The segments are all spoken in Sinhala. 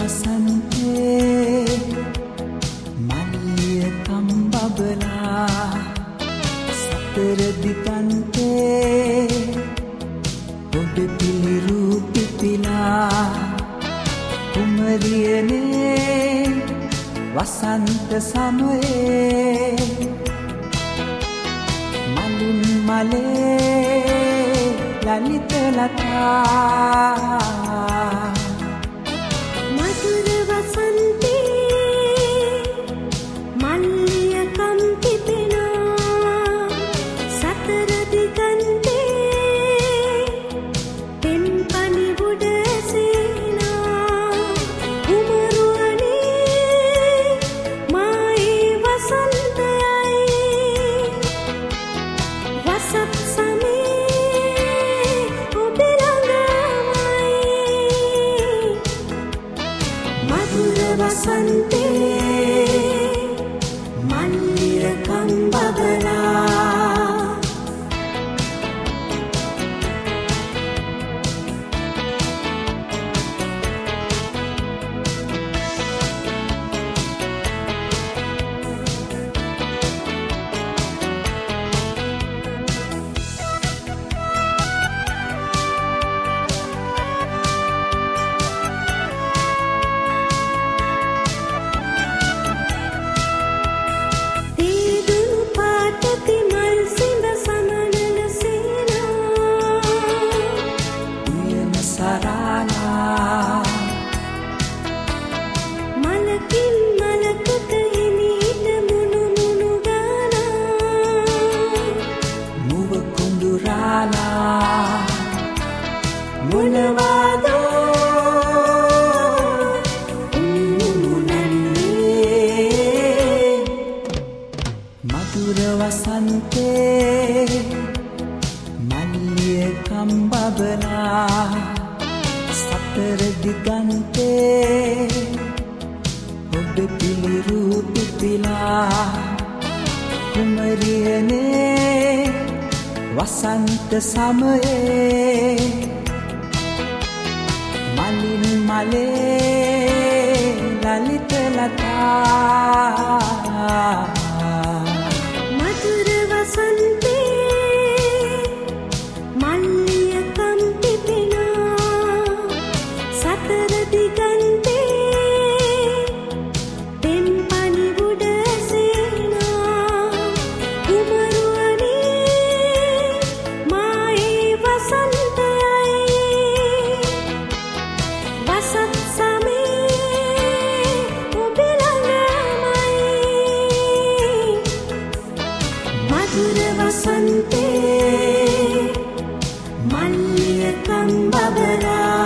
වසන්තේ මල්ලිය කම්බබලා සතර දිගන්තේ ඔබ පිළිරු පිපිලා කුමරියනේ වසන්ත සමයේ මලින් මලේ ලලිත ලතා මధుර වසන්තේ මල්ලිය කම්පිපෙනා සතර දිගන්තේ පෙම් පනිවුඩ සේනා කුමරුවනේ මායේ වසන්තයයි වසත් සමේ ඔබ ළඟමයි මధుර වසන්තේ මල්ලිය කම්බබලා තීදුණු පාටති මල් සිඹ සමනල සේනා උයන සරාලා මලකින් මලකට හිමීට මුණු මුණු ගානා මුව කුඳුරාලා මොනවාදෝ උමුණන්නේ මధుර වසන්තේ මල්ලිය කම්බබලා සතර දිගන්තේ ඔබ පිළිරු පිපිලා කුමරියනේ වසන්ත සමයේ මලින් මලේ ලලිත ලතා මధుර වසන්තේ මල්ලිය කම්පිපෙනා සතර දිගන්තේ පෙම් පනිවුඩ සේනා කුමරුවනේ මායේ වසන්තයයි වසත් සමේ ඔබ ළඟමයි මధుර වසන්තේ මල්ලිය කම්බබලා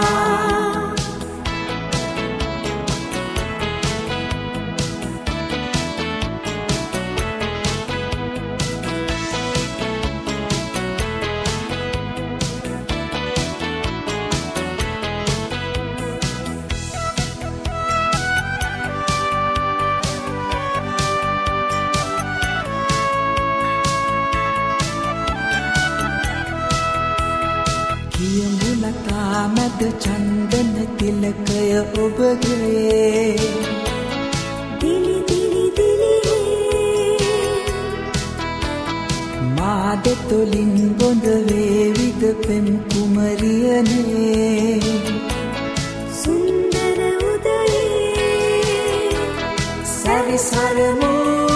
කියමු ලතා මැද චන්දන තිලකය ඔබගේ දිලි දිලි දිලි මා දෙතොලින් බොඳ වේවිද පෙම් කුමරියනේ සුන්දර උදයේ සැරිසරමු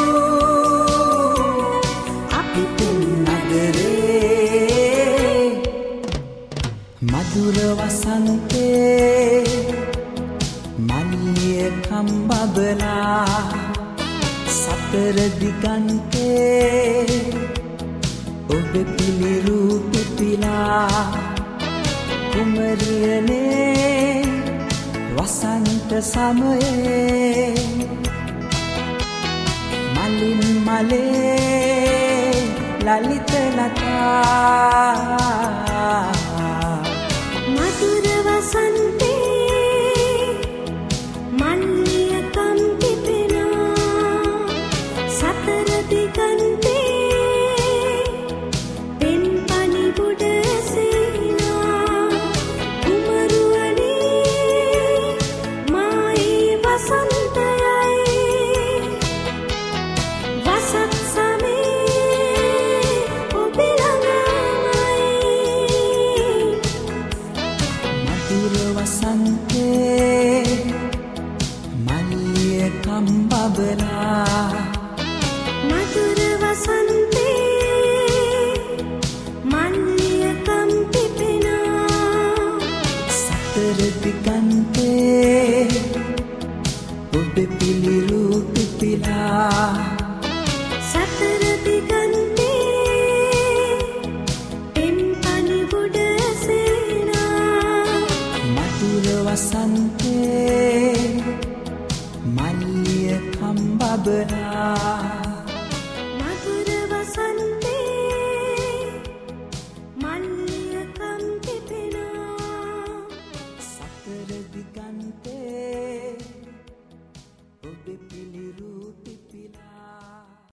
අපි තුන් නගරේ මధుර වසන්තේ මල්ලිය කම්බබලා සතර දිගන්තේ ඔබ පිළිරු පිපිලා කුමරියනේ වසන්ත සමයේ මලින් මලේ ලලිත ලතා මధుර වසන්තේ මල්ලිය කම්පිපෙනා සතර දිගන්තේ පෙම් පනිවුඩ සේනා කුමරුවනේ මායේ මල්ලිය කම්බබලා මధుර වසන්තේ මල්ලිය කම්පිපෙනා සතර දිගන්තේ ඔබ පිළිරු පිපිලා සතර දිගන්තේ පෙම්පනි උඩ සේනා මధుර වසන්තේ මල්ලිය කම්බබලා